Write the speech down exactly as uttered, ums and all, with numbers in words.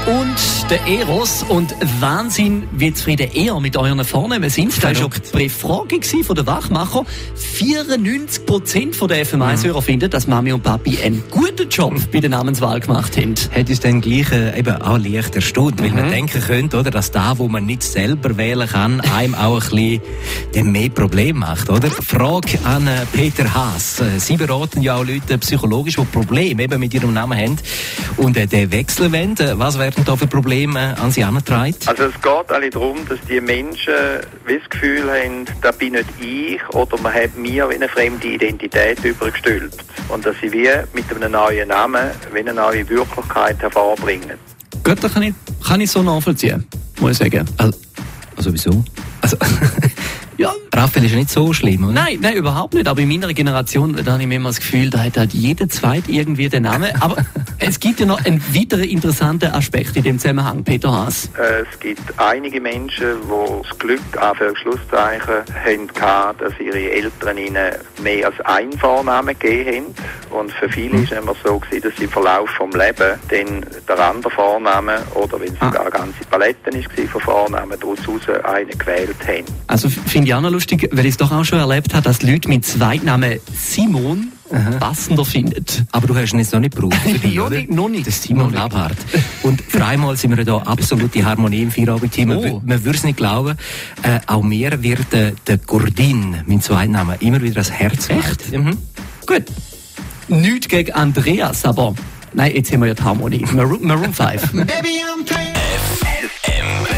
und der Eros. Und Wahnsinn, wie zufrieden ihr mit euren Vornehmen sind. Das war schon die Befragung von der Wachmacher. vierundneunzig Prozent der F M eins-Hörer mhm. finden, dass Mami und Papi einen guten Job bei der Namenswahl gemacht haben. Hat uns dann gleich äh, eben auch leicht erstaunt, mhm. weil man denken könnte, oder, dass da, wo man nicht selber wählen kann, einem auch ein bisschen mehr Probleme macht, oder? Frage an äh, Peter Haas. Äh, Sie beraten ja auch Leute psychologisch, die Probleme eben mit ihrem Namen haben und äh, den wechseln wollen. Was werden da für Probleme an Sie herangetragen? Also es geht alle darum, dass die Menschen wie das Gefühl haben, das bin nicht ich, oder man hat mir wie eine fremde Identität übergestülpt. Und dass sie wie mit einem neuen Namen wie eine neue Wirklichkeit hervorbringen. Gut, das kann ich, kann ich so nachvollziehen, muss ich sagen. Also, also wieso? Also, ja. Raphael ist ja nicht so schlimm, oder? Nein, nein, überhaupt nicht. Aber in meiner Generation, da habe ich mir immer das Gefühl, da hat halt jeder Zweite irgendwie den Namen. Aber es gibt ja noch einen weiteren interessanten Aspekt in dem Zusammenhang, Peter Haas. Es gibt einige Menschen, die das Glück, Anführungszeichen, haben, dass ihre Eltern ihnen mehr als einen Vornamen gegeben haben. Und für viele war es immer so gewesen, dass sie im Verlauf des Lebens dann der andere Vornamen, oder wenn es sogar eine ganze Palette war von Vornamen, daraus einen gewählt haben. Also finde ich auch noch lustig, weil ich es doch auch schon erlebt habe, dass Leute mit Zweitnamen Simon Aha. passender finden. Aber du hast ihn jetzt noch nicht gebraucht für dich, noch oder? Nicht, noch nicht. Das Simon Labhardt. Und für einmal sind wir da absolute Harmonie im Feierabend-Team. Oh. Man würde es nicht glauben. Äh, auch mir wird äh, der Gordin, mein Zweitname, immer wieder das Herz Echt? Mhm. Gut. Nichts gegen Andreas, aber nein, jetzt haben wir ja die Harmonie. Maroon, Maroon fünf. Baby, I'm F M